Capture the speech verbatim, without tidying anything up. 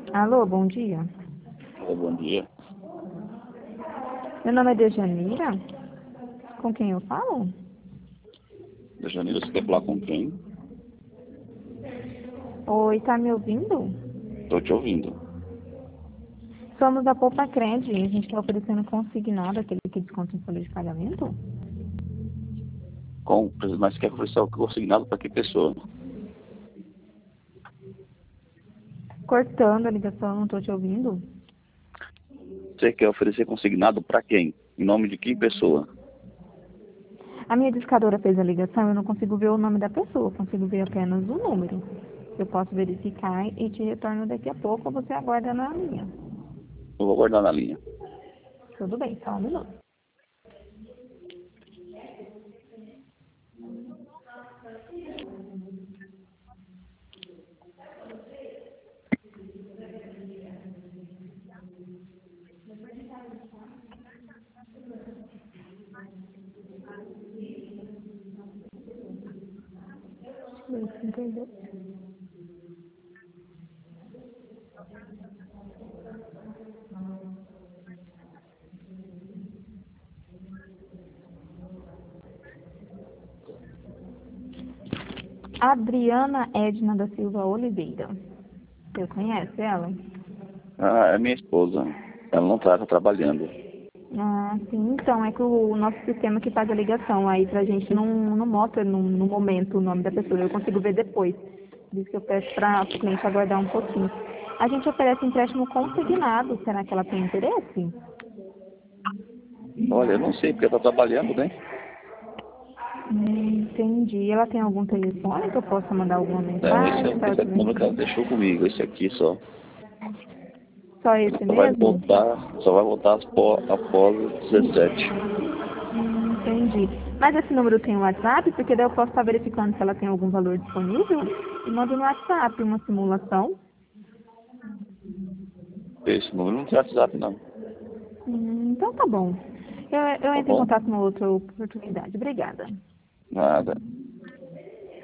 Alô, bom dia. Oi, bom dia. Meu nome é Dejanira. Com quem eu falo? Janira, você quer falar com quem? Oi, tá me ouvindo? Estou te ouvindo. Somos da Poupa Cred. A gente está oferecendo consignado, aquele que desconta em folha de pagamento. Com, mas quer oferecer o consignado para que pessoa? Cortando a ligação, não estou te ouvindo. Você quer oferecer consignado para quem? Em nome de que pessoa? A minha discadora fez a ligação, eu não consigo ver o nome da pessoa, eu consigo ver apenas o número. Eu posso verificar e te retorno daqui a pouco, ou você aguarda na linha. Eu vou guardar na linha. Tudo bem, só um minuto. Entendeu? Adriana Edna da Silva Oliveira. Você conhece ela? Ah, é minha esposa. Ela não está trabalhando. Ah, sim. Então, é que o nosso sistema que faz a ligação aí pra gente não, não mostra no, no momento o nome da pessoa, eu consigo ver depois. Por isso que eu peço para o cliente aguardar um pouquinho. A gente oferece empréstimo consignado, será que ela tem interesse? Olha, eu não sei porque está trabalhando, né? Hum, entendi. Ela tem algum telefone que eu possa mandar alguma Não, esse mensagem é, para ela esse é te o número que ela verificar? deixou comigo, esse aqui só. Só Ela esse só vai mesmo? voltar, só vai voltar após, após dezessete. Hum, entendi. Mas esse número tem o WhatsApp? Porque daí eu posso estar verificando se ela tem algum valor disponível e mando no WhatsApp uma simulação. Esse número não tem WhatsApp, não. Hum, então tá bom. Eu, eu Tá entro em bom? contato numa outra oportunidade. Obrigada. Nada.